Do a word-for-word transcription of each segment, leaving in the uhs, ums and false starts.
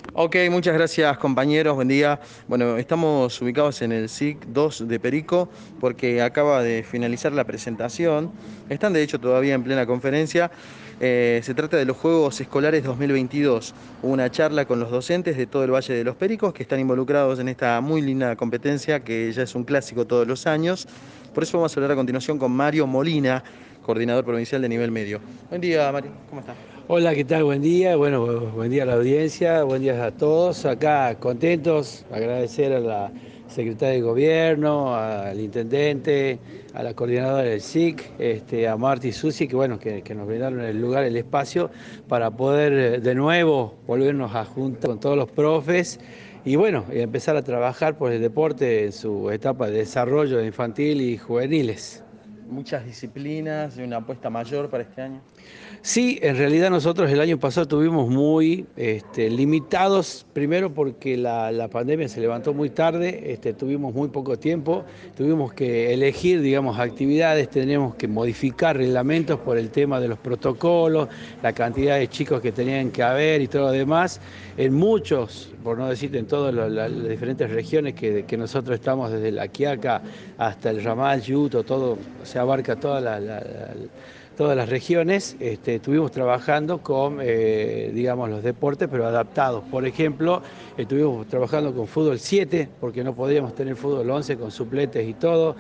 Ok, muchas gracias compañeros, buen día. Bueno, estamos ubicados en el S I C dos de Perico porque acaba de finalizar la presentación. Están de hecho todavía en plena conferencia. Eh, se trata de los Juegos Escolares dos mil veintidós. Hubo una charla con los docentes de todo el Valle de los Pericos que están involucrados en esta muy linda competencia que ya es un clásico todos los años. Por eso vamos a hablar a continuación con Mario Molina, coordinador provincial de nivel medio. Buen día, Mario, ¿cómo está? Hola, ¿qué tal? Buen día. Bueno, bu- buen día a la audiencia, buen día a todos. Acá contentos, agradecer a la secretaria de Gobierno, al intendente, a la coordinadora del S I C, este, a Marti y Susi, que bueno, que, que nos brindaron el lugar, el espacio, para poder eh, de nuevo volvernos a juntar con todos los profes y bueno, y empezar a trabajar por el deporte en su etapa de desarrollo infantil y juveniles. Muchas disciplinas y una apuesta mayor para este año. Sí, en realidad nosotros el año pasado tuvimos muy este, limitados, primero porque la, la pandemia se levantó muy tarde, este, tuvimos muy poco tiempo, tuvimos que elegir, digamos, actividades, teníamos que modificar reglamentos por el tema de los protocolos, la cantidad de chicos que tenían que haber y todo lo demás. En muchos, por no decir en todas la- la- las diferentes regiones que, que nosotros estamos, desde la Quiaca hasta el Ramal, Yuto, todo, se abarca toda la, la- la- todas las regiones, este, estuvimos trabajando con, eh, digamos, los deportes, pero adaptados. Por ejemplo, estuvimos trabajando con fútbol siete, porque no podíamos tener fútbol once con supletes y todo.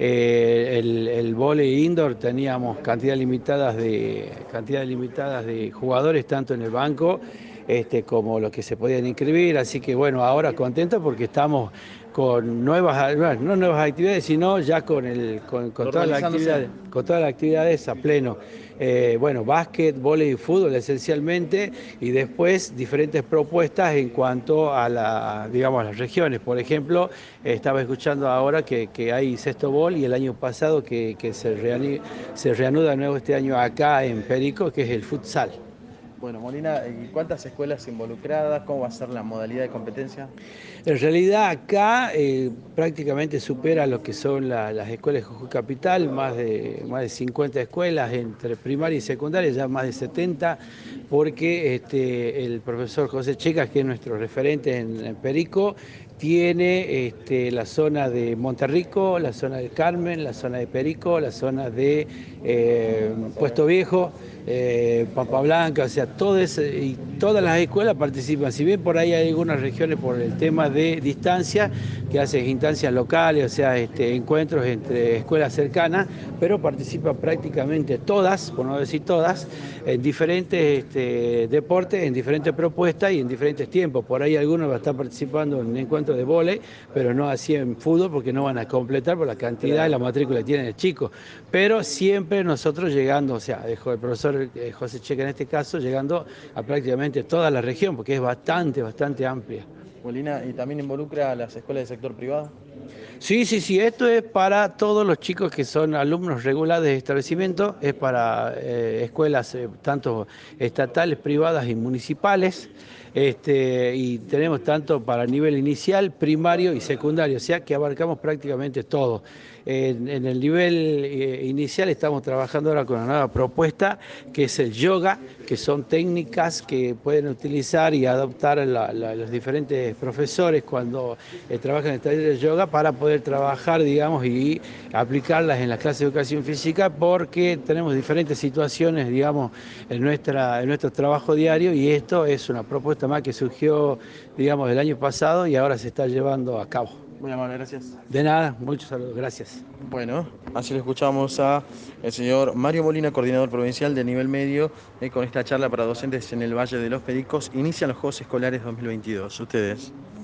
Eh, el, el vóley indoor teníamos cantidad limitadas de, cantidad limitadas de jugadores, tanto en el banco este, como los que se podían inscribir. Así que bueno, ahora contento porque estamos con nuevas, bueno, no nuevas actividades, sino ya con, el, con, con todas las Normalizándose. actividades, con todas las actividades a pleno. Eh, bueno, básquet, vóley y fútbol esencialmente, y después diferentes propuestas en cuanto a la, digamos, a las regiones. Por ejemplo, eh, estaba escuchando ahora que, que hay sexto bol y el año pasado que, que se, reani- se reanuda de nuevo este año acá en Perico, que es el futsal. Bueno, Molina, ¿y cuántas escuelas involucradas? ¿Cómo va a ser la modalidad de competencia? En realidad acá eh, prácticamente supera lo que son la- las escuelas de Jujuy Capital, más de, más de cincuenta escuelas entre primaria y secundaria, ya más de setenta, porque este, el profesor José Checas, que es nuestro referente en, en Perico, tiene este, la zona de Monterrico, la zona del Carmen, la zona de Perico, la zona de eh, Puesto Viejo, eh, Pampa Blanca, o sea, todo ese, y todas las escuelas participan. Si bien por ahí hay algunas regiones por el tema de distancia, que hacen instancias locales, o sea, este, encuentros entre escuelas cercanas, pero participan prácticamente todas, por no decir todas, en diferentes este, deportes, en diferentes propuestas y en diferentes tiempos. Por ahí algunos van a estar participando en encuentros de vóley, pero no así en fútbol porque no van a completar por la cantidad y Claro. la matrícula que tienen el chico. Pero siempre nosotros llegando, o sea, el profesor eh, José Checa en este caso, llegando a prácticamente toda la región, porque es bastante, bastante amplia. Molina, ¿y también involucra a las escuelas del sector privado? Sí, sí, sí, esto es para todos los chicos que son alumnos regulares de establecimiento, es para eh, escuelas eh, tanto estatales, privadas y municipales, este, y tenemos tanto para nivel inicial, primario y secundario, o sea que abarcamos prácticamente todo. En, en el nivel eh, inicial estamos trabajando ahora con una nueva propuesta que es el yoga, que son técnicas que pueden utilizar y adoptar la- la- los diferentes profesores cuando eh, trabajan en el taller de yoga para poder trabajar, digamos, y aplicarlas en las clases de educación física porque tenemos diferentes situaciones, digamos, en, nuestra, en nuestro trabajo diario y esto es una propuesta más que surgió, digamos, el año pasado y ahora se está llevando a cabo. Muy amable, gracias. De nada, muchos saludos, gracias. Bueno, así lo escuchamos a el señor Mario Molina, coordinador provincial de nivel medio, eh, con esta charla para docentes en el Valle de los Pericos. Inician los Juegos Escolares dos mil veintidós. Ustedes.